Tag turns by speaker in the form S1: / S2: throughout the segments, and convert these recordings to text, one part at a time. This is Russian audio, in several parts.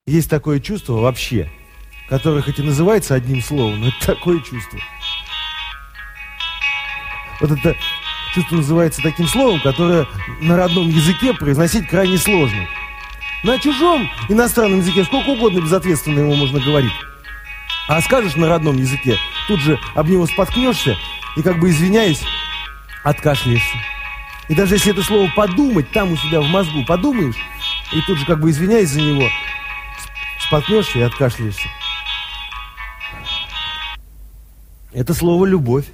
S1: Есть такое чувство вообще, которое хоть и называется одним словом, но это такое чувство. Вот это чувство называется таким словом, которое на родном языке произносить крайне сложно. На чужом иностранном языке сколько угодно безответственно ему можно говорить. А скажешь на родном языке, тут же об него споткнешься и, как бы извиняясь, откашляешься. И даже если это слово подумать там у себя в мозгу подумаешь, и тут же, как бы извиняясь за него, споткнешься и откашляешься. Это слово «любовь».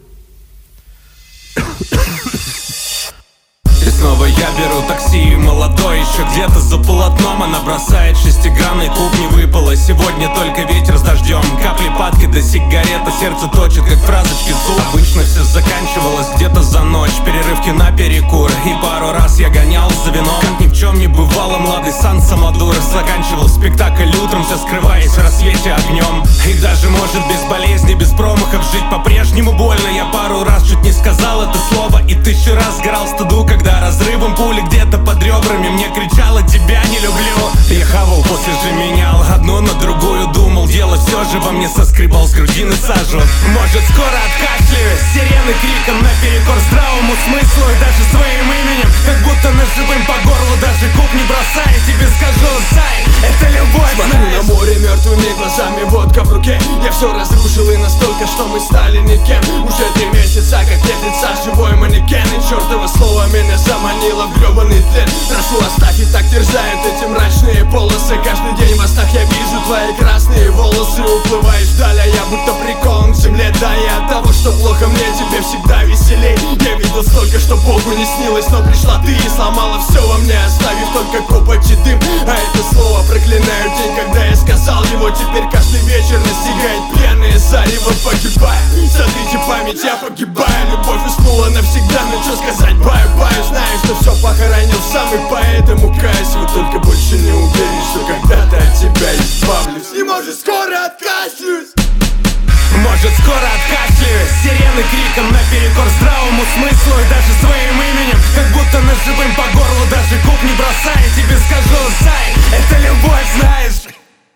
S2: И снова я беру такси, молодой еще где-то за полотном. Она бросает шестигранный куб, не выпало сегодня только ветер с дождем. Капли падки до сигарета, сердце точит, как фразочки зуб. Обычно все заканчивалось где-то за ночь, перерывки на перекур. И пару раз я гонял за вином, как ни в чем не бывало, младый сан Самодур. Заканчивал спектакль утром, все скрываясь в рассвете огнем. И даже может без болезни, без промахов жить по-прежнему больно. Я пару раз чуть не сказал это слово и 1000 раз сгорал стыду, когда разрывом пули где-то под ребрами мне кричала: тебя не люблю. Я хавал, после же менял одну на другую, думал, дело все же во мне соскребал с грудины сажу. Может скоро откашляюсь, сирены криком наперекор здравому смыслу и даже своим именем, как будто ножевым по горлу, даже куб не бросай. Тебе скажу, зай, это любовь.
S3: Смотрю на море мертвыми глазами, водка в руке. Я все разрушил и настолько, что мы стали никем. Уже 3 месяца, как нет лица, живой манекен. И чертово слово меня заманило в гребаный тлен. Прошу, оставь, и так терзают эти мрачные полосы. Каждый день во снах я вижу твои красные волосы. Уплываешь вдаль, а я будто прикован к земле. Да, и от того, что плохо мне, тебе всегда веселей. Я видел столько, что Богу не снилось, но пришла ты и сломала все во мне, оставив только копоть и дым. А это слово проклинаю день, когда я сказал его. Теперь каждый вечер настигает пьяное зарево. Погибаю, сотрите память, я погибаю. Любовь уснула навсегда, но что сказать, баю-баю. Знаю, что все похоронил сам, и поэтому каюсь. Вот только больше не уверен, что когда-то от тебя избавлюсь. И может скоро откашлюсь.
S2: Может скоро откашляюсь, сирены криком наперекор здравому смыслу